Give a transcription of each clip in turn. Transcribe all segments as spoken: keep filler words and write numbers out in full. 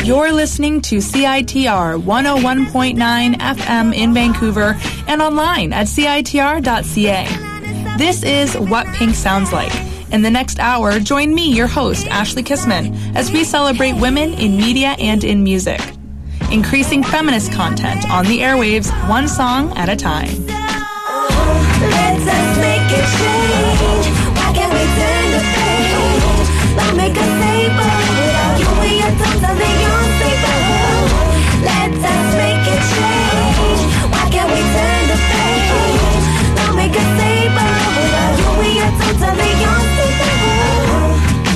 You're listening to C I T R one oh one point nine F M in Vancouver and online at C I T R dot C A. This is What Pink Sounds Like. In the next hour, join me, your host, Ashley Kissman, as we celebrate women in media and in music. Increasing feminist content on the airwaves, one song at a time. Let us make a change. Why can't we turn the page? Let's make a staple. You and your totally unstable. Let us make a change. Why can't we turn the page? Let's make a staple. You and your totally unstable.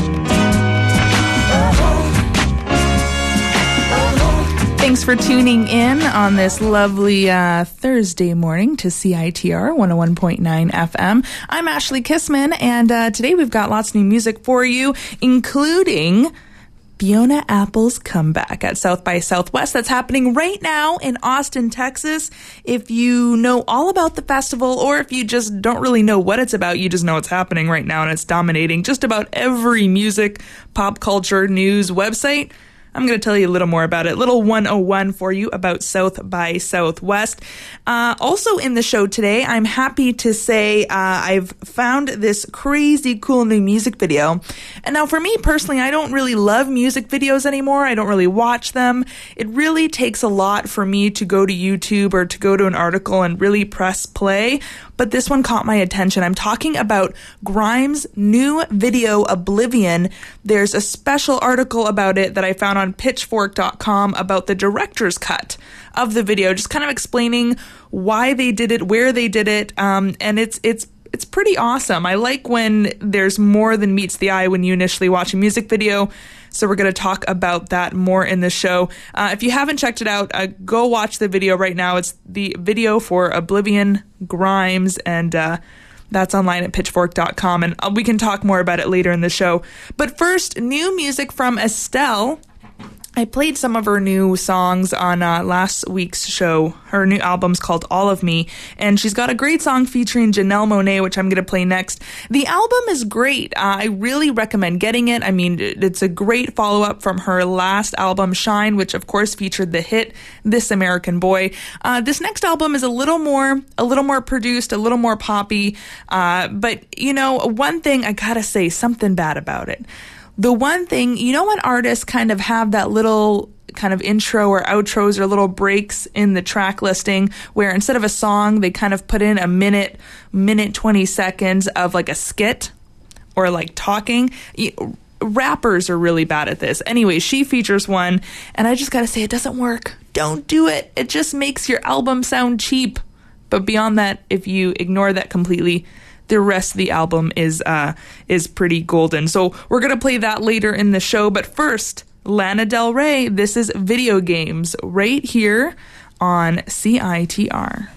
Thanks for tuning in on this lovely uh, Thursday morning to C I T R one oh one point nine F M. I'm Ashley Kissman, and uh, today we've got lots of new music for you, including Fiona Apple's comeback at South by Southwest. That's happening right now in Austin, Texas. If you know all about the festival, or if you just don't really know what it's about, you just know it's happening right now and it's dominating just about every music, pop culture, news website. I'm going to tell you a little more about it. Little one oh one for you about South by Southwest. Uh, also in the show today, I'm happy to say uh, I've found this crazy cool new music video. And now for me personally, I don't really love music videos anymore. I don't really watch them. It really takes a lot for me to go to YouTube or to go to an article and really press play. But this one caught my attention. I'm talking about Grimes' new video, Oblivion. There's a special article about it that I found on pitchfork dot com about the director's cut of the video, just kind of explaining why they did it, where they did it, um, and it's it's it's pretty awesome. I like when there's more than meets the eye when you initially watch a music video. So we're going to talk about that more in the show. Uh, if you haven't checked it out, uh, go watch the video right now. It's the video for Oblivion Grimes, and uh, that's online at pitchfork dot com, and we can talk more about it later in the show. But first, new music from Estelle. I played some of her new songs on uh, last week's show. Her new album's called All of Me, and she's got a great song featuring Janelle Monáe, which I'm going to play next. The album is great. Uh, I really recommend getting it. I mean, it's a great follow-up from her last album, Shine, which of course featured the hit This American Boy. Uh, this next album is a little more, a little more produced, a little more poppy. Uh, but, you know, one thing I gotta say, something bad about it. The one thing, you know when artists kind of have that little kind of intro or outros or little breaks in the track listing where instead of a song, they kind of put in a minute, minute twenty seconds of like a skit or like talking? Rappers are really bad at this. Anyway, she features one, and I just gotta say, it doesn't work. Don't do it. It just makes your album sound cheap. But beyond that, if you ignore that completely, the rest of the album is uh, is pretty golden. So we're going to play that later in the show. But first, Lana Del Rey, this is Video Games right here on C I T R.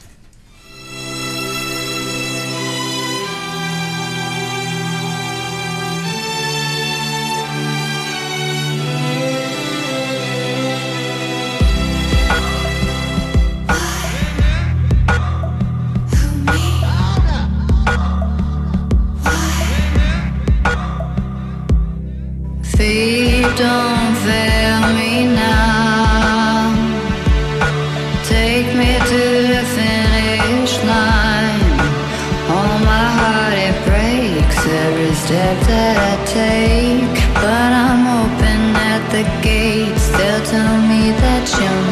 Feet don't fail me now. Take me to the finish line. Oh, my heart, it breaks every step that I take. But I'm open at the gates. They'll tell me that you're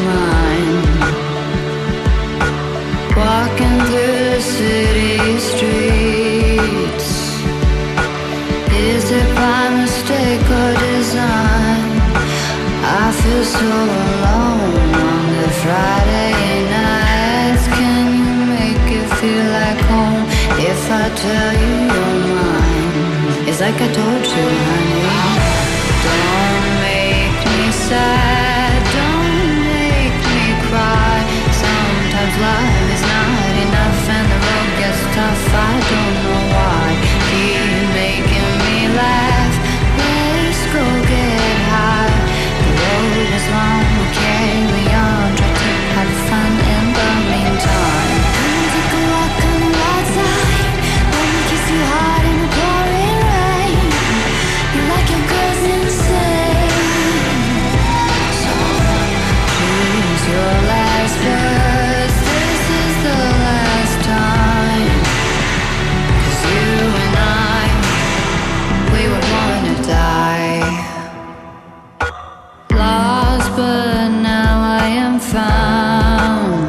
mine. Walking through the city streets. Is it by mistake or design? I feel so alone on the Friday nights. Can you make it feel like home if I tell you you're mine? It's like I told you, honey. Don't make me sad, don't make me cry. Sometimes life is not enough and the road gets tough. I don't know why. Keep making me laugh. Let's go get high. The road is long, we'll carry on. Try to have fun in the meantime. Come take a walk on the outside. Let me kiss you hard in the pouring rain. You but now I am found.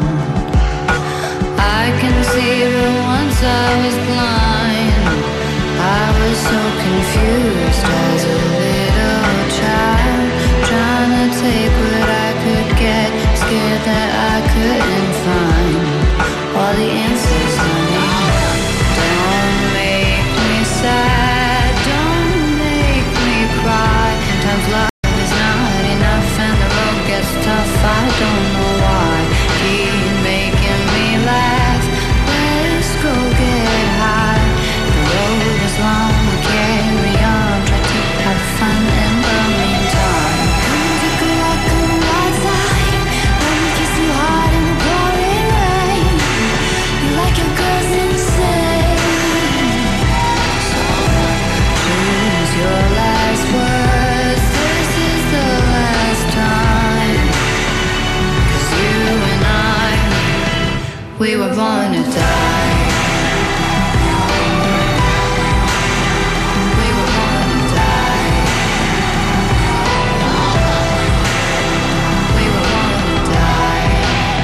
I can see, but once I was blind. I was so confused as a little child, trying to take what I could get, scared that I couldn't find all the answers, honey. Don't make me sad, don't make me cry. Times love is not enough and the road gets tough. I don't know why. Keep making me laugh. Let's go get high. The road is long, carry on. Try to have fun in the meantime. Come take a walk on the wild side. Let me kiss you hard in the pouring rain. You like your girls insane. So choose your last words. This is the last time. 'Cause you and I, we were born to die. We were born to die. We were born to die.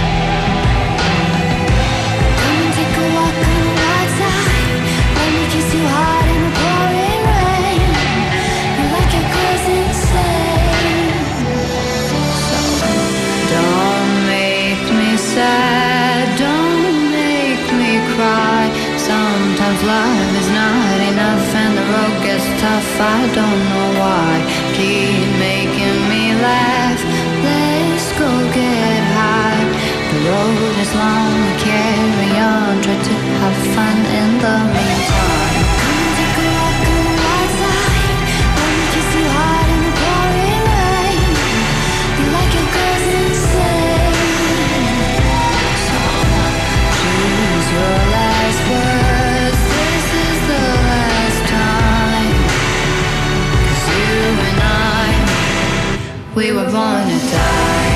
Come and take a walk on the wild side. Let me kiss you hard in the pouring rain. You like your girls insane. So don't make me sad, don't make me cry. Sometimes love is not enough and the road gets tough. I don't know why. Keep making me laugh. Let's go get high. The road is long, carry on. Try to have fun in the meantime. Come and take a walk on the wild side. Let me kiss you hard in the pouring rain. You like your girls insane. So choose your last words. This is the last time. 'Cause you and I, we were born to die.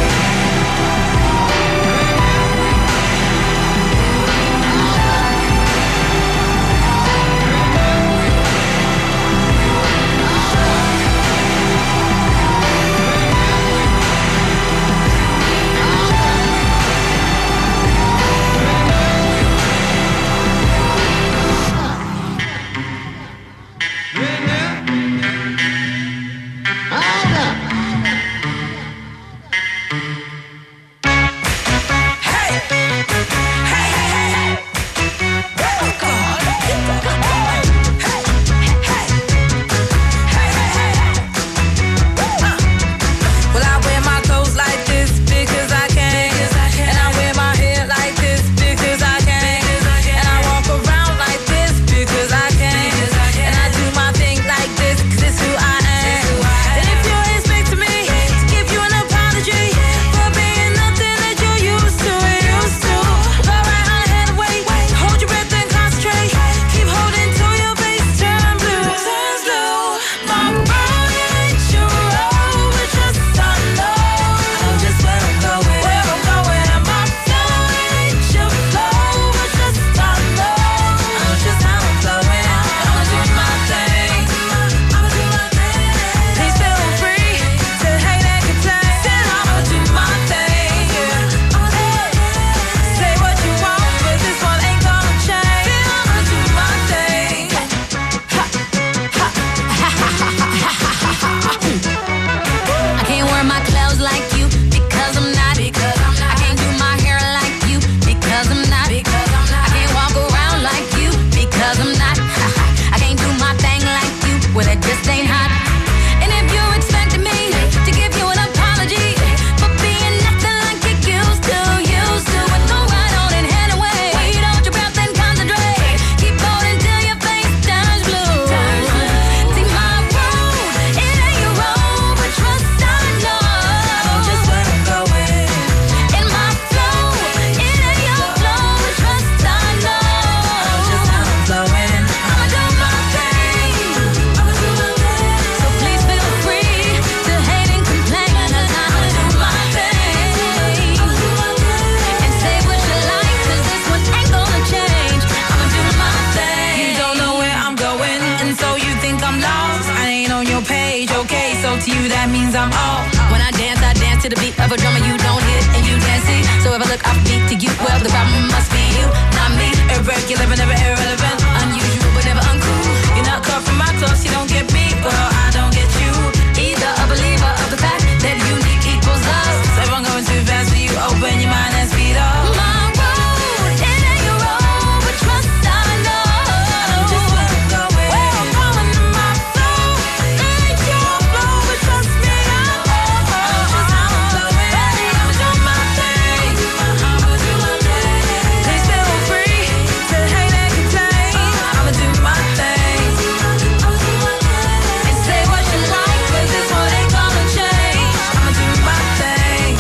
to the beat of a drummer you don't hear and you can't see. So if I look offbeat to you, well, the problem must be you, not me. Irregular but never irrelevant, unusual but never uncool. You're not cut from my cloth, you don't get me, well, I don't get you. Either a believer of the fact that unique equals us. So if I'm going too fast for you, open your mind and speed up. My road, it ain't your road, but trust I know. I'm just where I'm going, where I'm going in my flow. Ain't your flow, but trust me, I know. I'm just how I'm flowing, ready, I'ma do my thing. I'ma do my thing. Please feel free to hate and complain. I'ma do my thing. And say what you like, 'cause this one ain't gonna change. I'ma do my thing.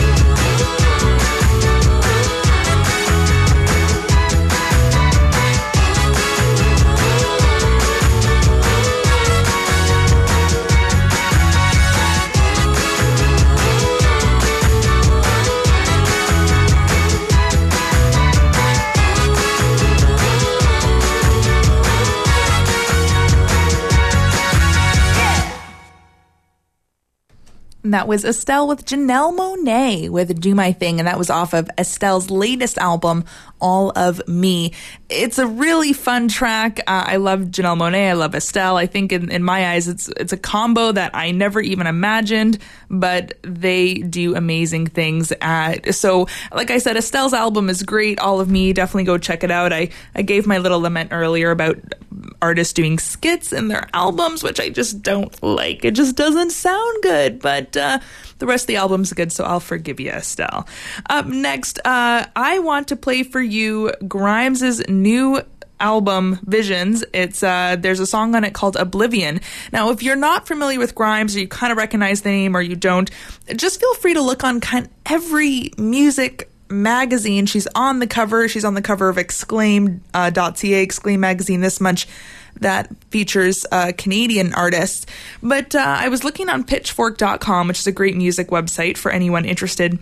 And that was Estelle with Janelle Monáe with Do My Thing, and that was off of Estelle's latest album, All of Me. It's a really fun track. Uh, I love Janelle Monáe. I love Estelle. I think in, in my eyes, it's it's a combo that I never even imagined, but they do amazing things. At, so, like I said, Estelle's album is great. All of Me, definitely go check it out. I, I gave my little lament earlier about artists doing skits in their albums, which I just don't like. It just doesn't sound good, but uh, the rest of the album's good, so I'll forgive you, Estelle. Up next, uh, I want to play for you Grimes' new album, Visions. It's uh, there's a song on it called Oblivion. Now, if you're not familiar with Grimes, or you kind of recognize the name or you don't, just feel free to look on kind of every music magazine. She's on the cover. She's on the cover of Exclaim uh, .ca, Exclaim magazine this much, that features uh, Canadian artists. But uh, I was looking on pitchfork dot com, which is a great music website for anyone interested.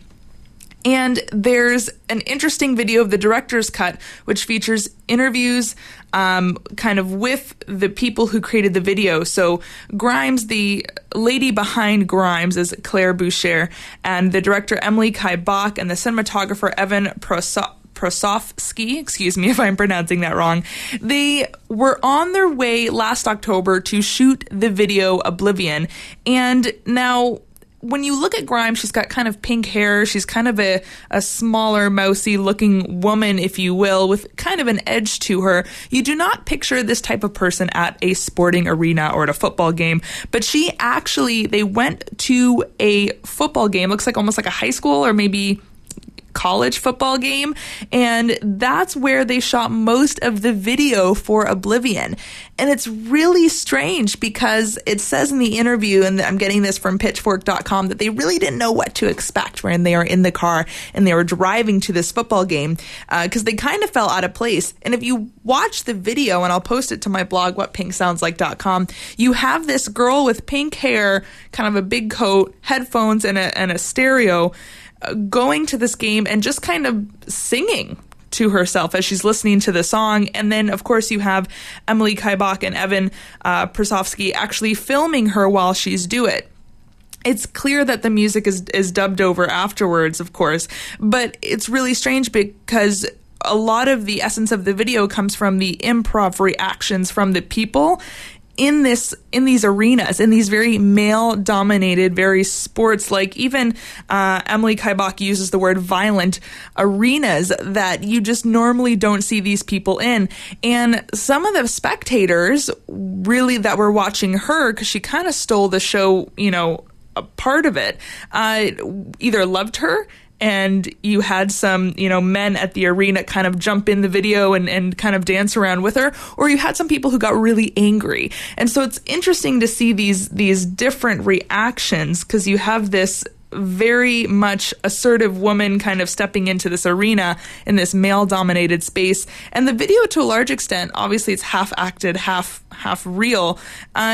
And there's an interesting video of the director's cut, which features interviews um, kind of with the people who created the video. So Grimes, the lady behind Grimes, is Claire Boucher, and the director Emily Kai Bach and the cinematographer Evan Proso- Prosofsky, excuse me if I'm pronouncing that wrong. They were on their way last October to shoot the video Oblivion. And now, when you look at Grimes, she's got kind of pink hair. She's kind of a, a smaller, mousy looking woman, if you will, with kind of an edge to her. You do not picture this type of person at a sporting arena or at a football game. But she actually, they went to a football game, looks like almost like a high school or maybe college football game, and that's where they shot most of the video for Oblivion. And it's really strange because it says in the interview, and I'm getting this from pitchfork dot com, that they really didn't know what to expect when they were in the car and they were driving to this football game, because uh, they kind of fell out of place. And if you watch the video, and I'll post it to my blog, what pink sounds like dot com, you have this girl with pink hair, kind of a big coat, headphones, and a, and a stereo, going to this game and just kind of singing to herself as she's listening to the song. And then, of course, you have Emily Kai Bach and Evan uh, Prosofsky actually filming her while she's do it. It's clear that the music is, is dubbed over afterwards, of course, but it's really strange because a lot of the essence of the video comes from the improv reactions from the people in this, in these arenas, in these very male-dominated, very sports-like, even uh, Emily Kai Bach uses the word violent arenas that you just normally don't see these people in. And some of the spectators really that were watching her, because she kind of stole the show, you know, a part of it, uh, either loved her, and you had some, you know, men at the arena kind of jump in the video and, and kind of dance around with her, or you had some people who got really angry. And so it's interesting to see these these different reactions, because you have this very much assertive woman kind of stepping into this arena in this male-dominated space. And the video, to a large extent, obviously it's half acted, half half real. Uh,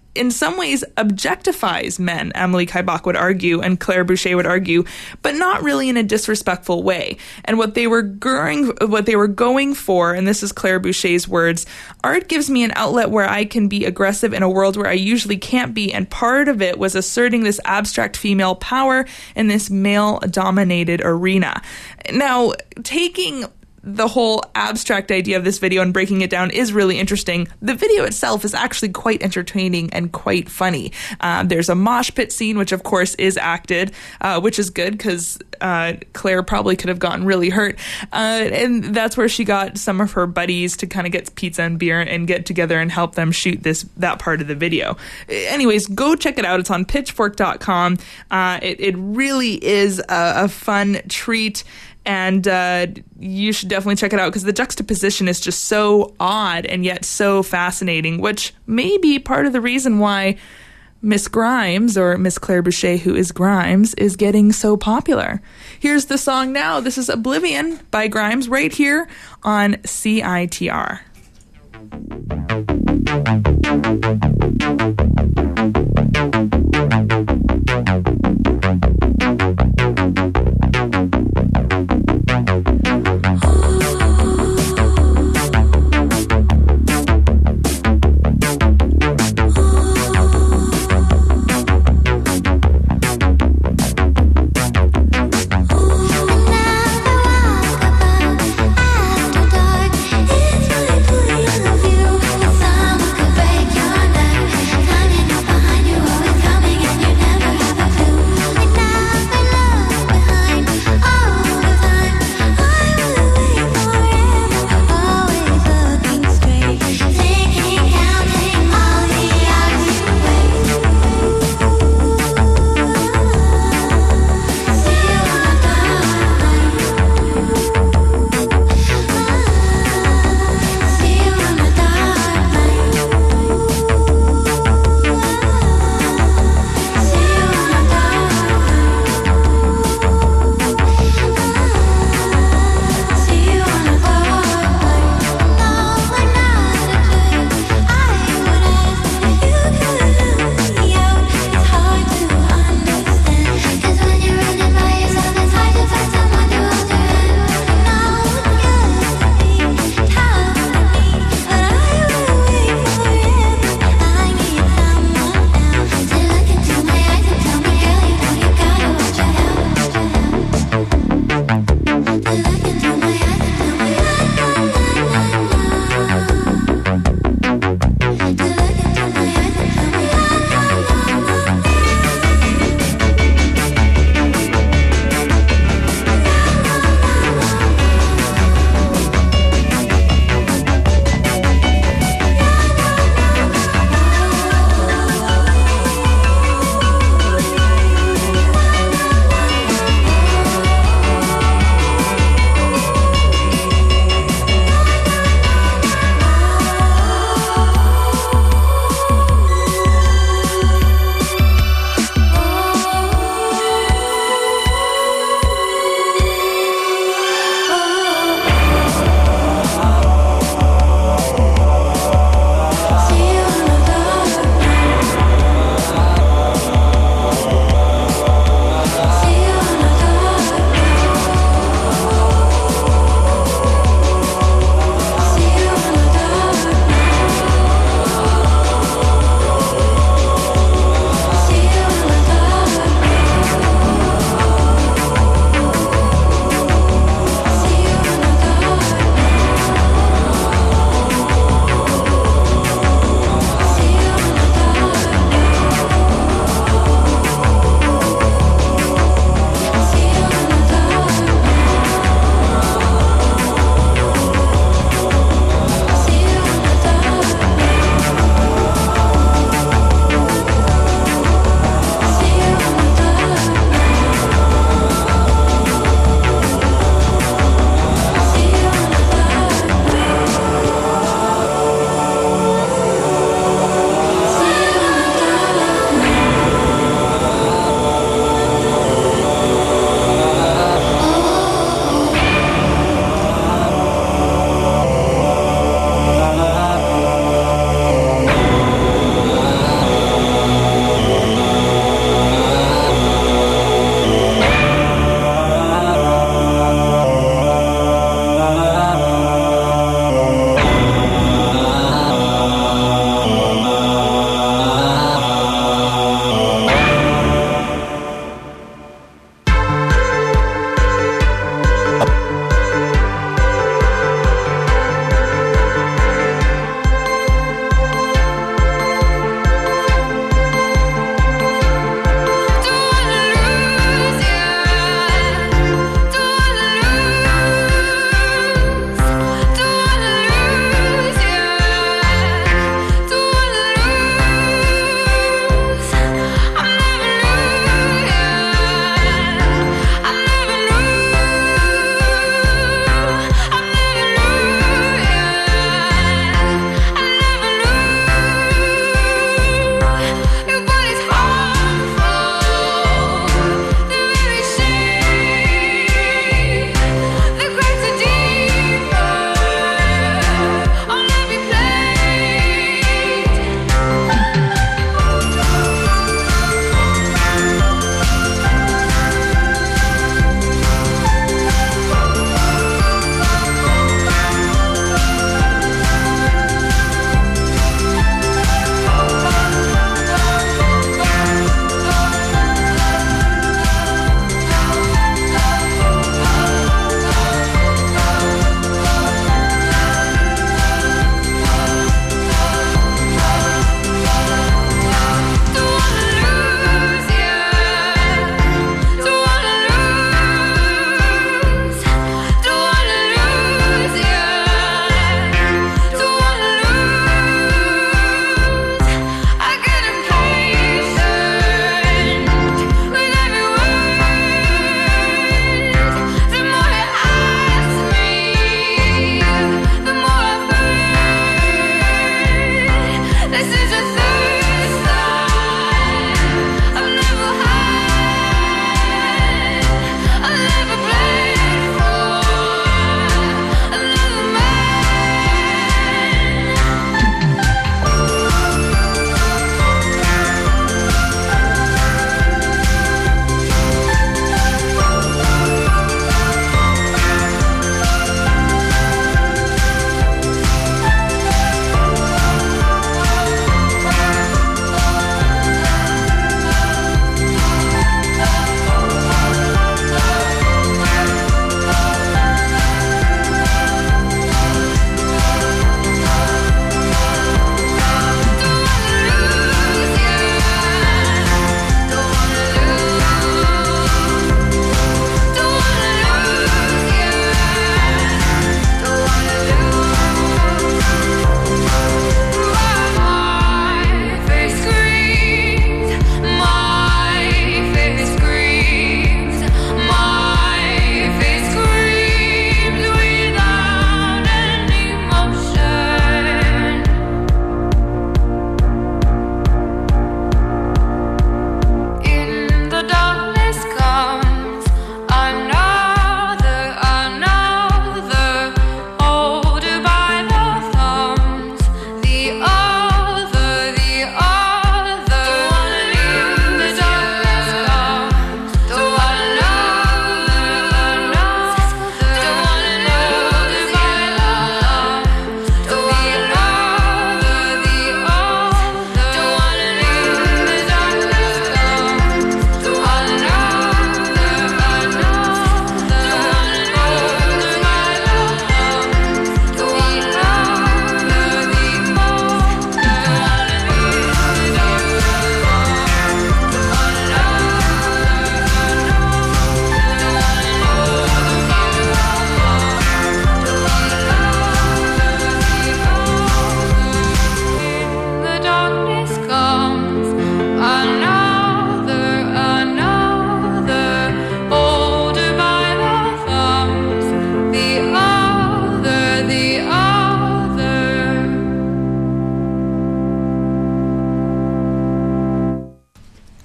in some ways objectifies men, Emily Kaibach would argue, and Claire Boucher would argue, but not really in a disrespectful way. And what they were going, what they were going for, and this is Claire Boucher's words, art gives me an outlet where I can be aggressive in a world where I usually can't be, and part of it was asserting this abstract female power in this male-dominated arena. Now, taking the whole abstract idea of this video and breaking it down is really interesting. The video itself is actually quite entertaining and quite funny. Uh, there's a mosh pit scene, which of course is acted, uh, which is good because uh, Claire probably could have gotten really hurt. Uh, and that's where she got some of her buddies to kind of get pizza and beer and get together and help them shoot this that part of the video. Anyways, go check it out. It's on pitchfork dot com. Uh, it, it really is a, a fun treat. And uh, you should definitely check it out because the juxtaposition is just so odd and yet so fascinating, which may be part of the reason why Miss Grimes, or Miss Claire Boucher, who is Grimes, is getting so popular. Here's the song now. This is Oblivion by Grimes right here on C I T R. It's really, really of you. Someone could break your neck.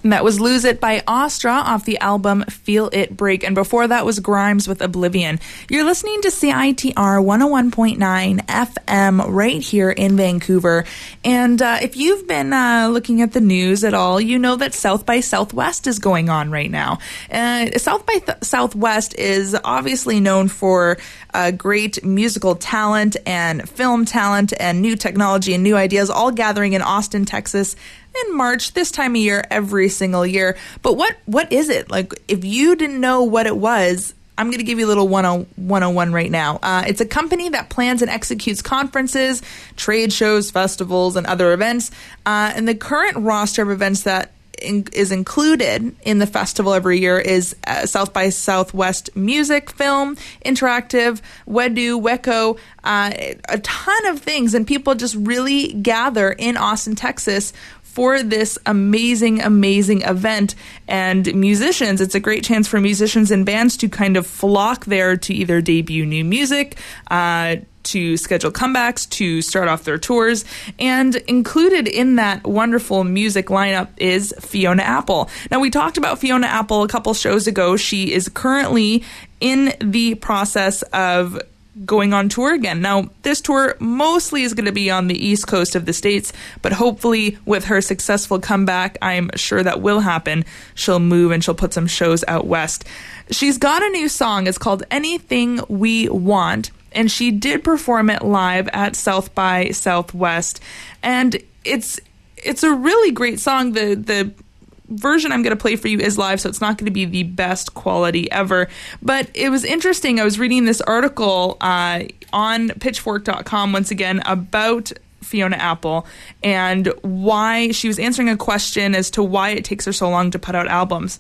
And that was Lose It by Astra off the album Feel It Break. And before that was Grimes with Oblivion. You're listening to C I T R one oh one point nine F M right here in Vancouver. And uh, if you've been uh, looking at the news at all, you know that South by Southwest is going on right now. Uh, South by Th- Southwest is obviously known for uh, great musical talent and film talent and new technology and new ideas all gathering in Austin, Texas in March, this time of year, every single year. But what what is it? Like, if you didn't know what it was, I'm going to give you a little one oh one right now. Uh, it's a company that plans and executes conferences, trade shows, festivals, and other events. Uh, and the current roster of events that in, is included in the festival every year is uh, South by Southwest Music, Film, Interactive, Wedu, Weco, uh, a ton of things. And people just really gather in Austin, Texas for this amazing, amazing event. And musicians, it's a great chance for musicians and bands to kind of flock there to either debut new music, uh, to schedule comebacks, to start off their tours. And included in that wonderful music lineup is Fiona Apple. Now, we talked about Fiona Apple a couple shows ago. She is currently in the process of going on tour again. Now, this tour mostly is going to be on the east coast of the States, but hopefully with her successful comeback, I'm sure that will happen. She'll move and she'll put some shows out west. She's got a new song. It's called Anything We Want, and she did perform it live at South by Southwest. And it's it's a really great song. The the version I'm going to play for you is live, so it's not going to be the best quality ever. But it was interesting. I was reading this article uh, on pitchfork dot com once again about Fiona Apple and why she was answering a question as to why it takes her so long to put out albums.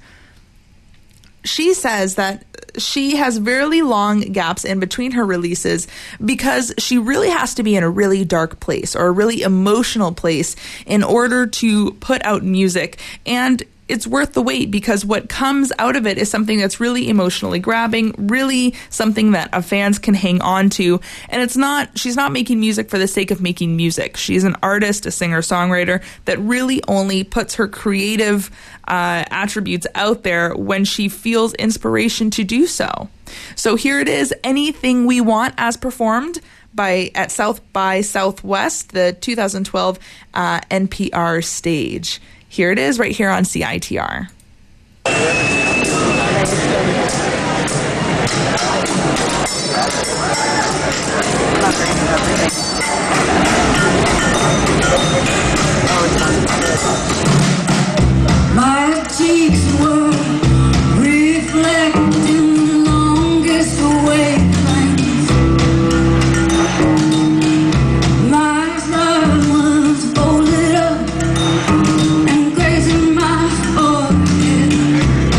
She says that she has very long gaps in between her releases because she really has to be in a really dark place or a really emotional place in order to put out music. And it's worth the wait because what comes out of it is something that's really emotionally grabbing, really something that a fans can hang on to. And it's not, she's not making music for the sake of making music. She's an artist, a singer-songwriter that really only puts her creative uh, attributes out there when she feels inspiration to do so. So here it is, Anything We Want, as performed by at South by Southwest, the two thousand twelve uh, N P R stage. Here it is right here on C I T R. My cheeks were reflecting the longest wavelengths. My heart was folded up and grazing my forehead.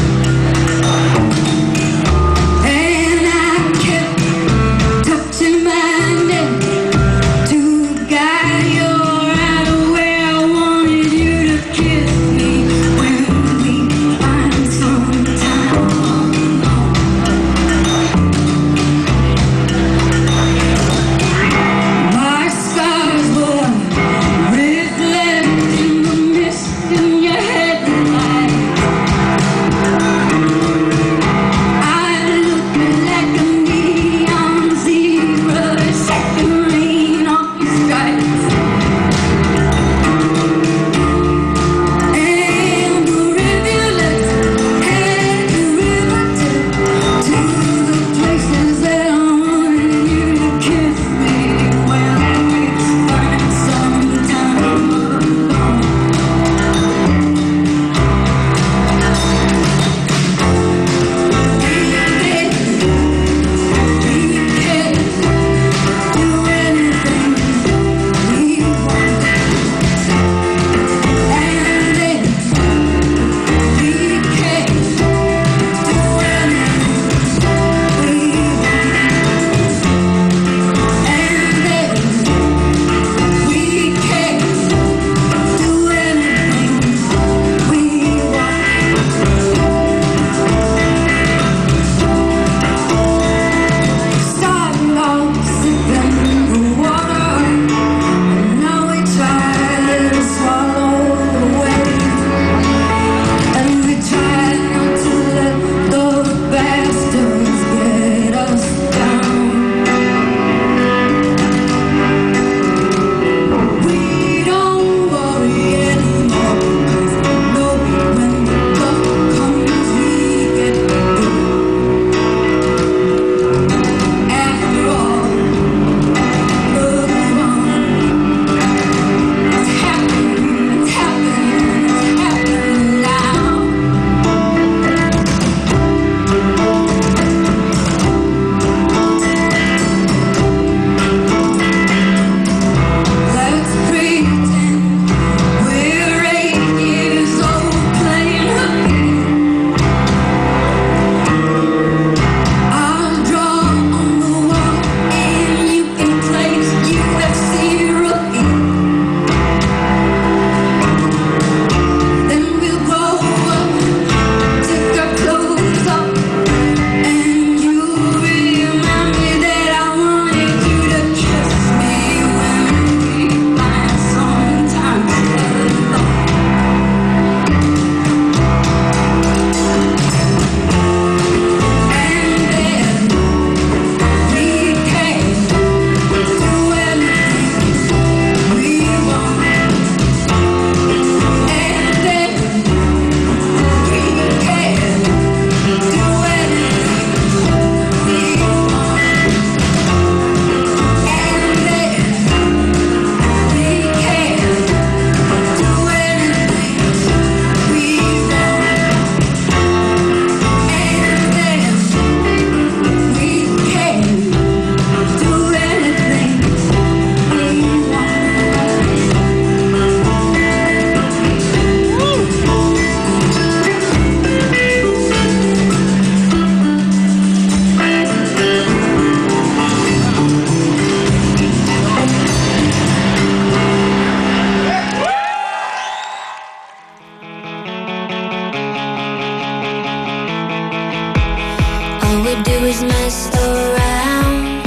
we do is mess around,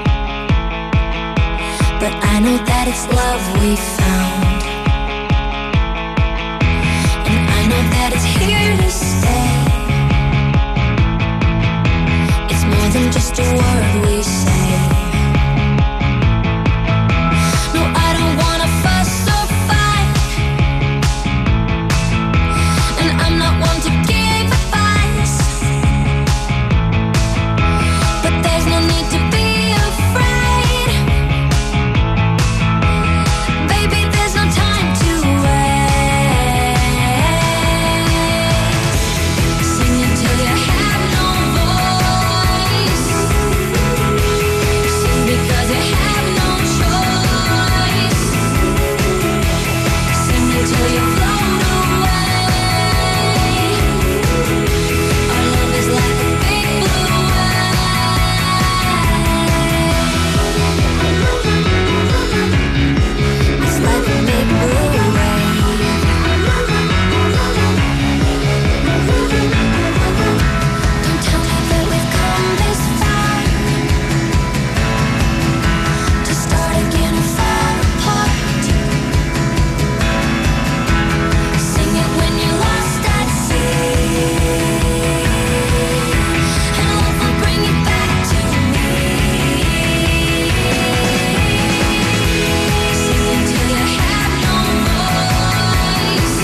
but I know that it's love we found, and I know that it's here to stay. It's more than just a word we say. No, I don't wanna fuss or fight, and I'm not one to give advice, but there's no need to be afraid. Baby, there's no time to waste. Sing until you have no voice. Sing because you have no choice. Sing until you float away. Our love is like a big blue wave. It's like a big blue wave. Don't tell me that we've come this far to start again or fall apart. Sing it when you're lost at sea, and love will bring you back to me. Sing until you have no voice.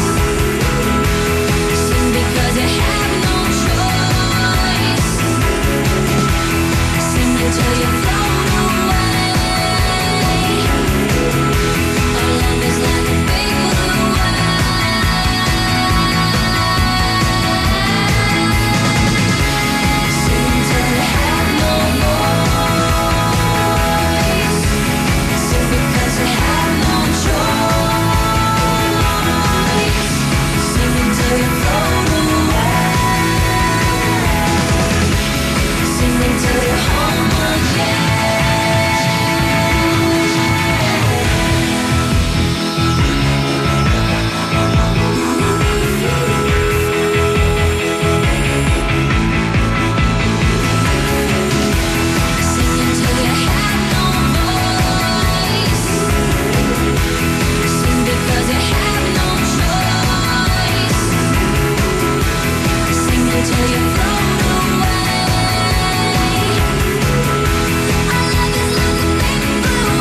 Sing because you have no choice. Sing until you float away. Our love is like a big blue wave. Sing until you have no voice. Sing because you have no choice. Sing until you float away. Sing until you're home again. Sing until you have no voice. Sing because you have no choice. Sing until you float away. Our love is like a big blue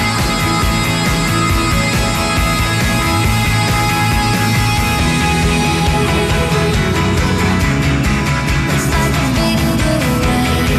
wave. It's like a big blue wave.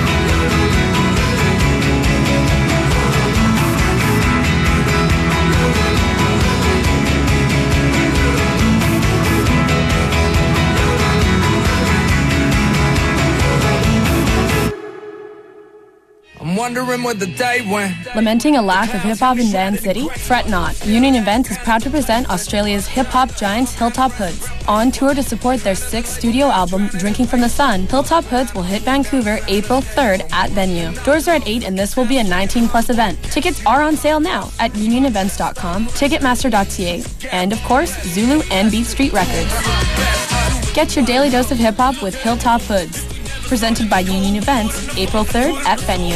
I'm wondering where the day went. Lamenting a lack of hip-hop in Van City? Fret not. Union Events is proud to present Australia's hip-hop giants Hilltop Hoods. On tour to support their sixth studio album, Drinking from the Sun, Hilltop Hoods will hit Vancouver April third at Venue. Doors are at eight and this will be a nineteen plus event. Tickets are on sale now at union events dot com, ticketmaster dot c a, and of course, Zulu and Beat Street Records. Get your daily dose of hip-hop with Hilltop Hoods. Presented by Union Events, April third at Venue.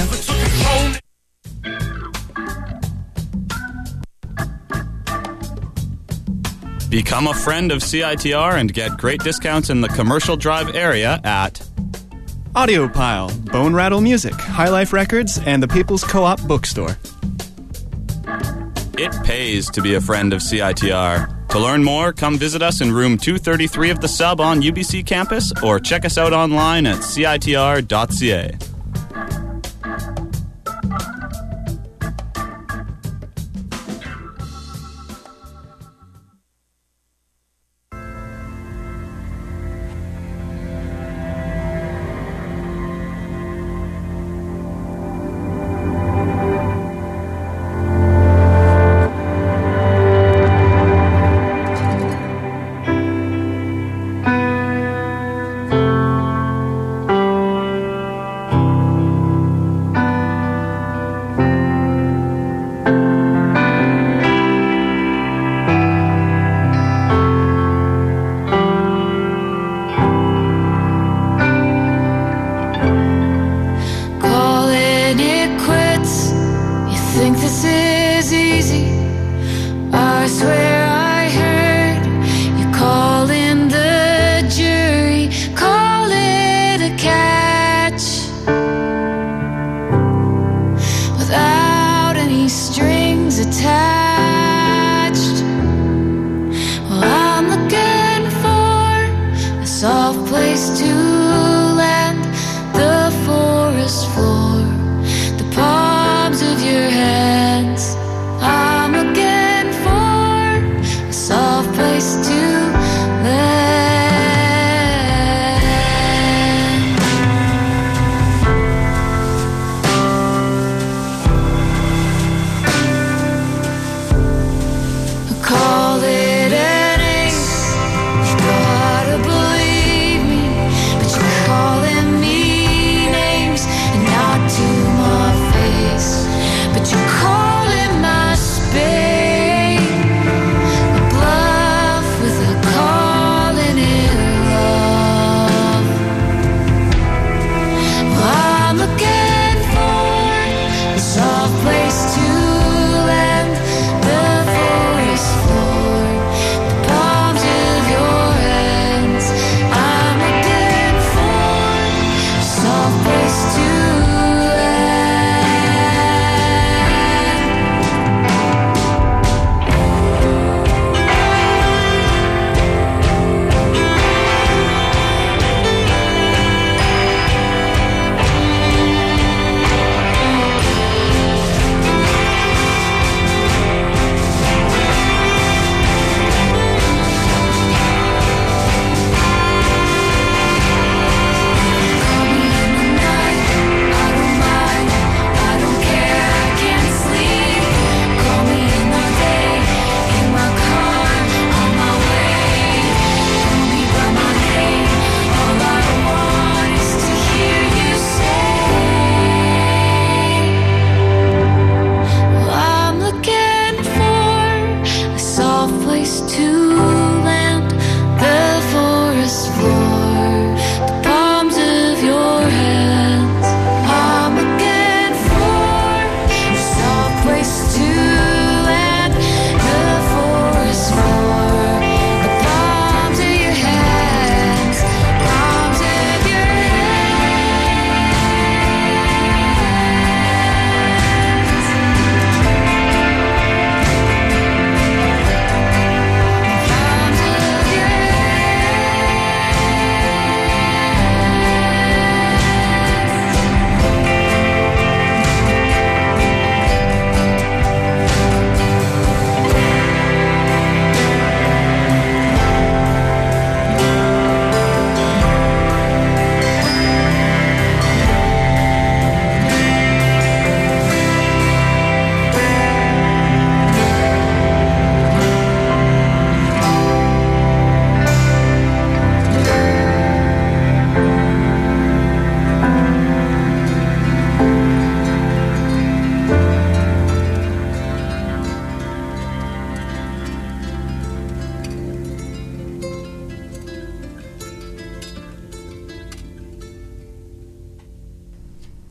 Become a friend of C I T R and get great discounts in the Commercial Drive area at Audiopile, Bone Rattle Music, High Life Records, and the People's Co-op Bookstore. It pays to be a friend of C I T R. To learn more, come visit us in room two thirty-three of the Sub on U B C campus or check us out online at c i t r dot c a.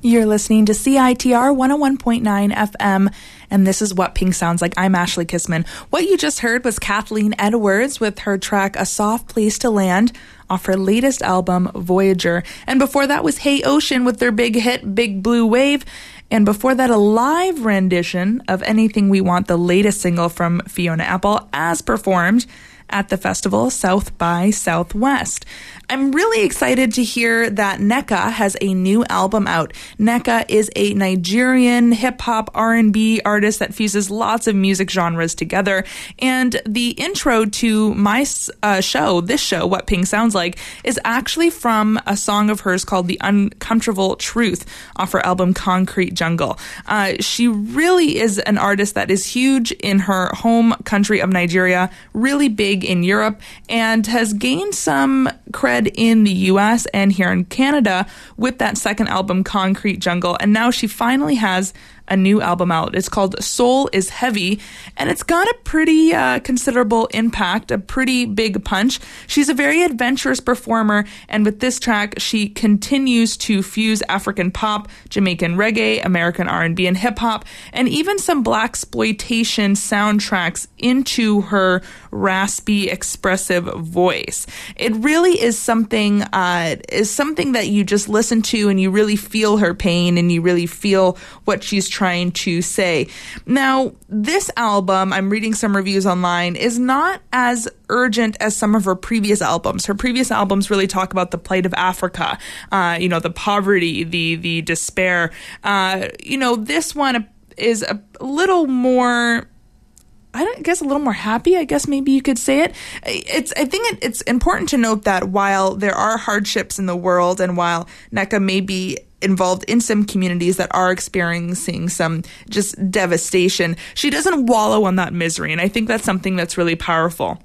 You're listening to C I T R one oh one point nine F M, and this is What Pink Sounds Like. I'm Ashley Kissman. What you just heard was Kathleen Edwards with her track A Soft Place to Land off her latest album, Voyager. And before that was Hey Ocean with their big hit, Big Blue Wave. And before that, a live rendition of Anything We Want, the latest single from Fiona Apple, as performed at the festival South by Southwest. I'm really excited to hear that Nneka has a new album out. Nneka is a Nigerian hip-hop R and B artist that fuses lots of music genres together. And the intro to my uh, show, this show, What Pink Sounds Like, is actually from a song of hers called The Uncomfortable Truth off her album Concrete Jungle. Uh, she really is an artist that is huge in her home country of Nigeria, really big in Europe, and has gained some credit in the U S and here in Canada with that second album, Concrete Jungle. And now she finally has a new album out. It's called Soul is Heavy, and it's got a pretty uh, considerable impact, a pretty big punch. She's a very adventurous performer, and with this track, she continues to fuse African pop, Jamaican reggae, American R and B, and hip-hop, and even some blaxploitation soundtracks into her raspy, expressive voice. It really is something, uh, is something that you just listen to and you really feel her pain and you really feel what she's trying to say. Now, this album, I'm reading some reviews online, is not as urgent as some of her previous albums. Her previous albums really talk about the plight of Africa, uh, you know, the poverty, the the despair. Uh, you know, this one is a little more, I don't, I guess a little more happy, I guess maybe you could say it. It's, I think it, it's important to note that while there are hardships in the world and while Nneka may be involved in some communities that are experiencing some just devastation, she doesn't wallow in that misery. And I think that's something that's really powerful.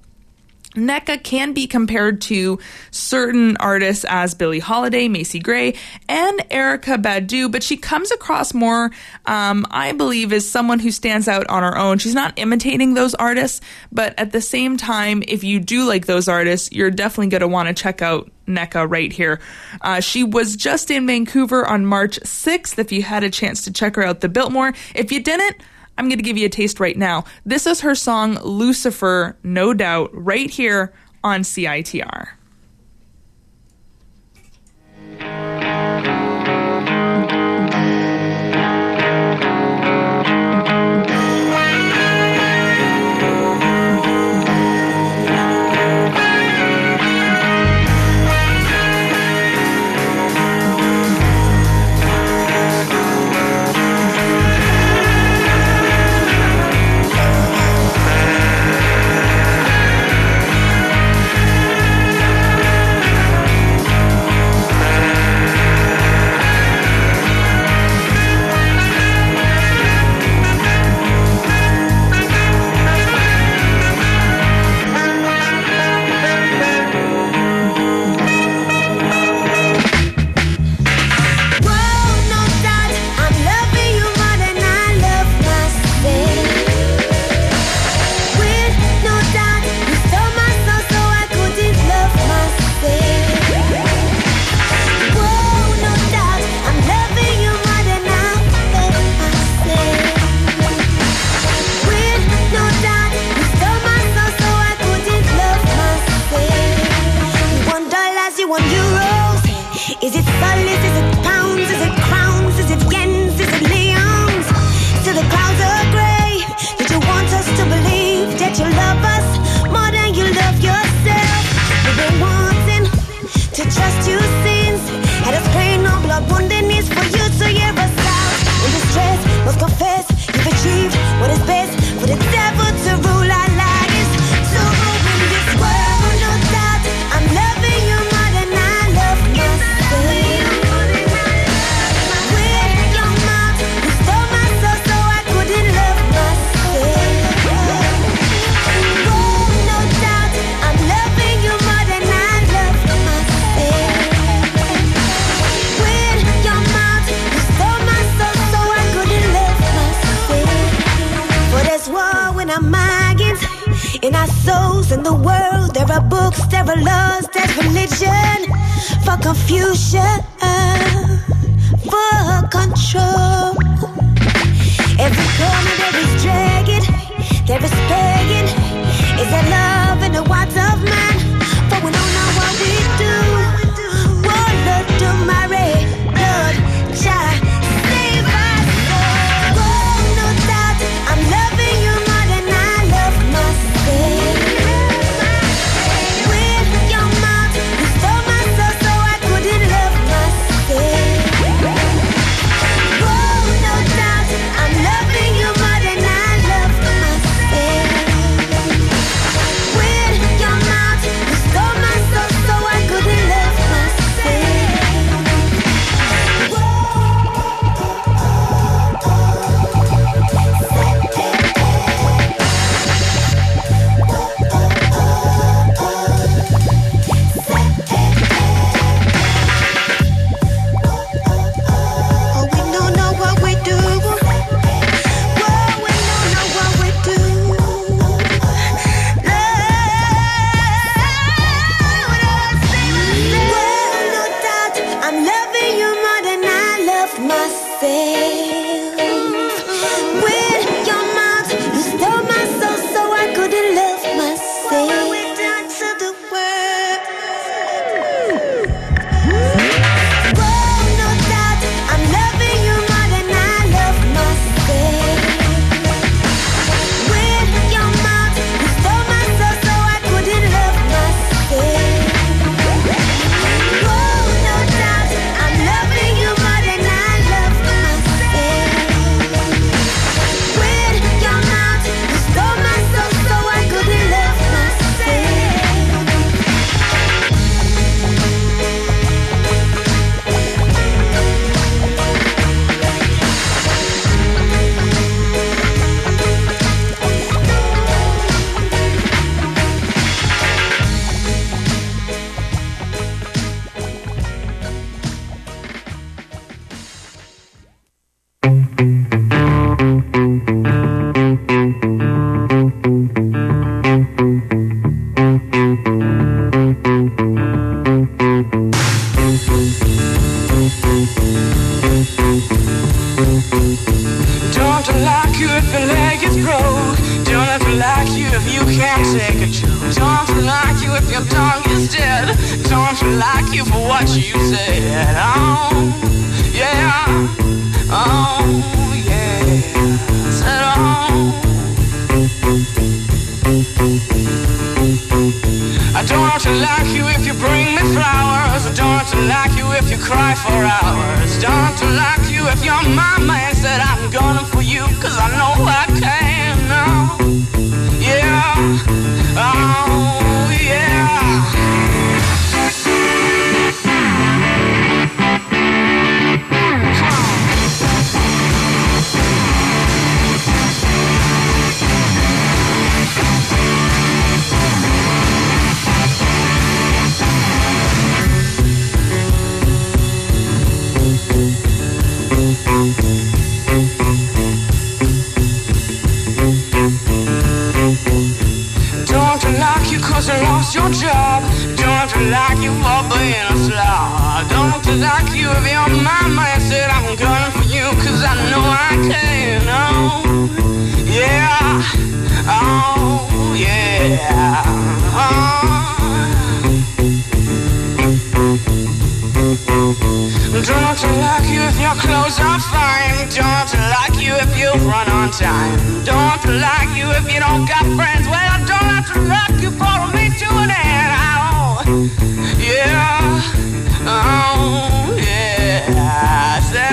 Nneka can be compared to certain artists as Billie Holiday, Macy Gray, and Erykah Badu, but she comes across more, um, I believe, as someone who stands out on her own. She's not imitating those artists, but at the same time, if you do like those artists, you're definitely going to want to check out Nneka right here. Uh, she was just in Vancouver on March sixth, if you had a chance to check her out, the Biltmore. If you didn't, I'm going to give you a taste right now. This is her song, Lucifer, No Doubt, right here on C I T R. In our souls, in the world, there are books, there are laws, there's religion for confusion, for control. Every corner there is dragging, there is begging. Is that love in the words of man? For we don't know what we do. What Lord do my red blood child save us? Oh, no doubt I'm loving you more than I love myself. With your mouth you stole my soul so I couldn't love myself. Oh, no doubt I'm loving you more than I love myself. With your mouth you stole my soul so I couldn't love myself. Oh, we don't know what we do. Whoa, we don't know what we do. Well, no doubt I'm loving you more than I love myself. With your mouth you stole my soul so I couldn't love myself. What we done to the world? Whoa, no doubt I'm loving you more than I love myself. With your mouth you stole my soul so I couldn't love myself. Whoa, no doubt I'm loving you more than I love myself. With your mouth you stole my soul so I couldn't love myself. Don't like you if your leg is broke. Don't like you if you can't take a joke. Don't like you if your tongue is dead. Don't like you for what you said. Oh, yeah. Oh, yeah. Said, oh. I don't like you if you bring me flowers. I don't like you if you cry for hours. Don't like you if your mama and said I'm going for you, cause I know I can. Oh, yeah. Oh, yeah. Don't like you cause you lost your job. Don't like you for being a slob. Don't like you if your mama said I'm gunning for you, cause I know I can. Oh, yeah. Oh, yeah. Oh. Don't like you if your clothes are fine. Don't like you if you run on time. Don't like you if you don't got friends. Well, I don't have to like you for me to an end. Oh, yeah. Oh, yeah. I said,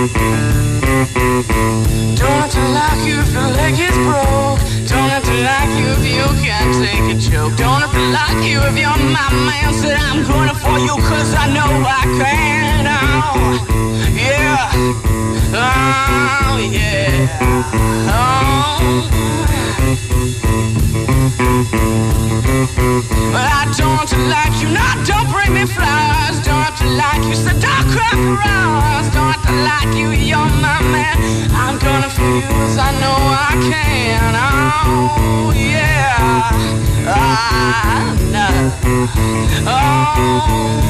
Don't have to like you if your leg is broke. Don't have to like you if you can't take a joke. Don't have to like you if you're my man. Said I'm going for you cause I know I can. Oh, yeah. Oh, yeah. Oh. But I don't have to like you. No, don't bring me flowers. Don't have to like you. So don't cry for hours. Don't have to like you. You're my man. I'm gonna for you as I know I can. Oh, yeah. I know. Oh.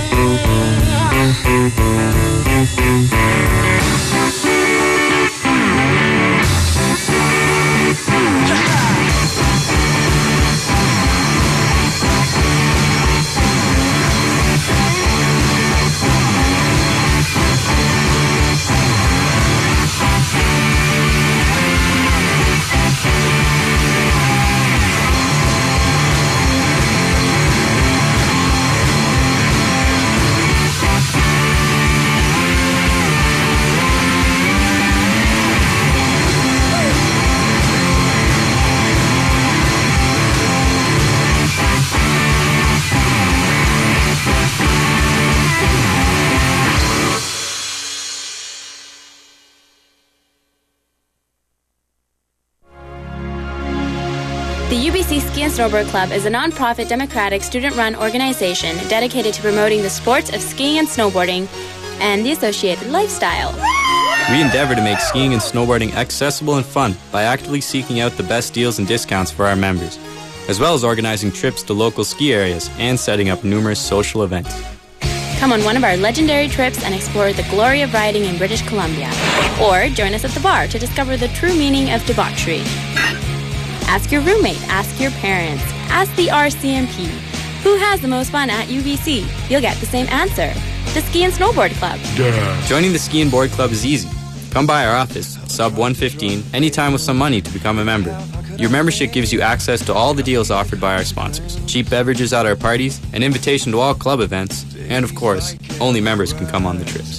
The U B C Ski and Snowboard Club is a non-profit, democratic, student-run organization dedicated to promoting the sports of skiing and snowboarding and the associated lifestyle. We endeavor to make skiing and snowboarding accessible and fun by actively seeking out the best deals and discounts for our members, as well as organizing trips to local ski areas and setting up numerous social events. Come on one of our legendary trips and explore the glory of riding in British Columbia. Or join us at the bar to discover the true meaning of debauchery. Ask your roommate, ask your parents, ask the R C M P. Who has the most fun at U B C? You'll get the same answer. The Ski and Snowboard Club. Duh. Joining the Ski and Board Club is easy. Come by our office, sub one fifteen, anytime with some money to become a member. Your membership gives you access to all the deals offered by our sponsors, cheap beverages at our parties, an invitation to all club events, and of course, only members can come on the trips.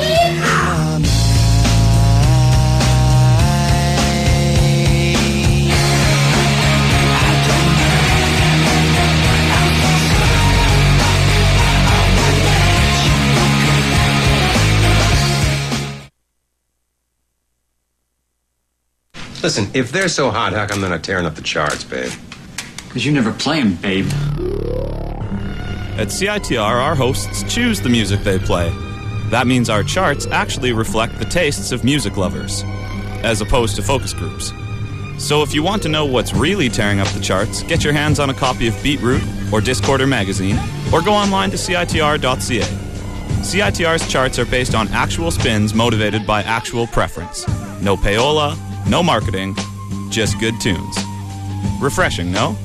Listen, if they're so hot, how come they're not tearing up the charts, babe? Because you never play them, babe. At C I T R, our hosts choose the music they play. That means our charts actually reflect the tastes of music lovers, as opposed to focus groups. So if you want to know what's really tearing up the charts, get your hands on a copy of Beatroot or Discorder magazine, or go online to C I T R dot C A. C I T R's charts are based on actual spins motivated by actual preference. No payola, no marketing, just good tunes. Refreshing, no?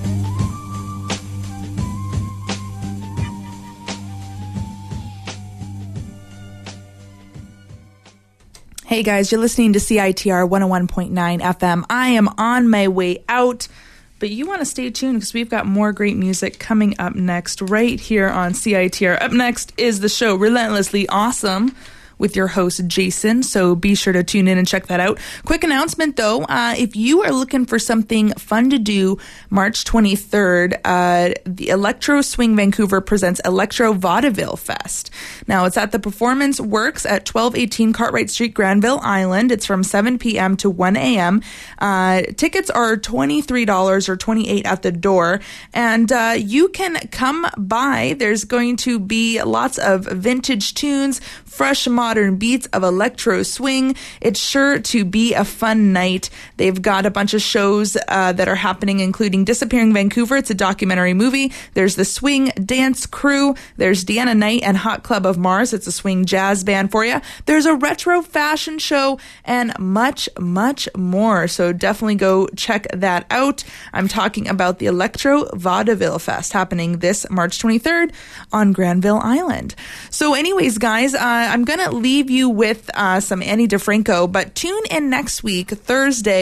Hey guys, you're listening to C I T R one oh one point nine F M. I am on my way out, but you want to stay tuned because we've got more great music coming up next right here on C I T R. Up next is the show Relentlessly Awesome with your host, Jason. So be sure to tune in and check that out. Quick announcement, though. Uh, if you are looking for something fun to do, March twenty-third, uh, the Electro Swing Vancouver presents Electro Vaudeville Fest. Now, it's at the Performance Works at twelve eighteen Cartwright Street, Granville Island. It's from seven p.m. to one a.m. Uh, tickets are twenty-three dollars or twenty-eight dollars at the door. And uh, you can come by. There's going to be lots of vintage tunes, fresh modern beats of electro swing. It's sure to be a fun night. They've got a bunch of shows uh, that are happening, including Disappearing Vancouver. It's a documentary movie. There's the Swing Dance Crew. There's Deanna Knight and Hot Club of Mars. It's a swing jazz band for you. There's a retro fashion show and much, much more. So definitely go check that out. I'm talking about the Electro Vaudeville Fest happening this March twenty-third on Granville Island. So anyways, guys, uh, I'm going to leave you with uh, some Annie DeFranco, but tune in next week, Thursday,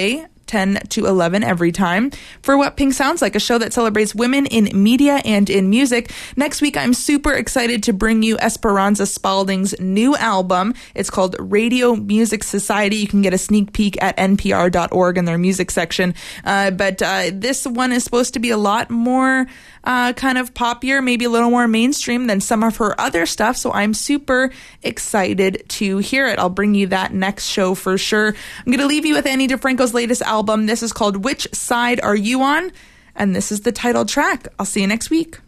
ten to eleven every time. For What Pink Sounds Like, a show that celebrates women in media and in music. Next week, I'm super excited to bring you Esperanza Spalding's new album. It's called Radio Music Society. You can get a sneak peek at N P R dot org in their music section. Uh, but uh, this one is supposed to be a lot more uh, kind of poppier, maybe a little more mainstream than some of her other stuff. So I'm super excited to hear it. I'll bring you that next show for sure. I'm going to leave you with Annie DeFranco's latest album. This is called Which Side Are You On? And this is the title track. I'll see you next week.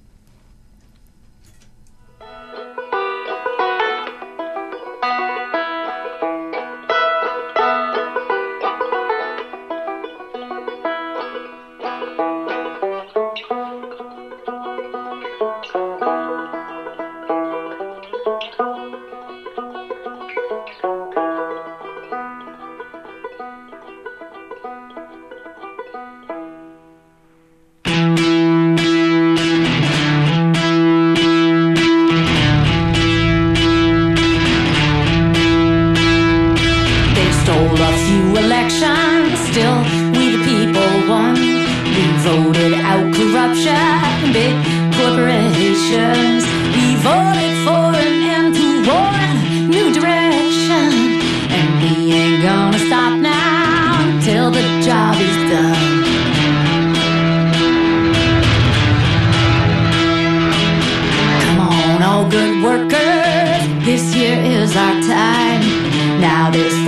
This year is our time. Now there's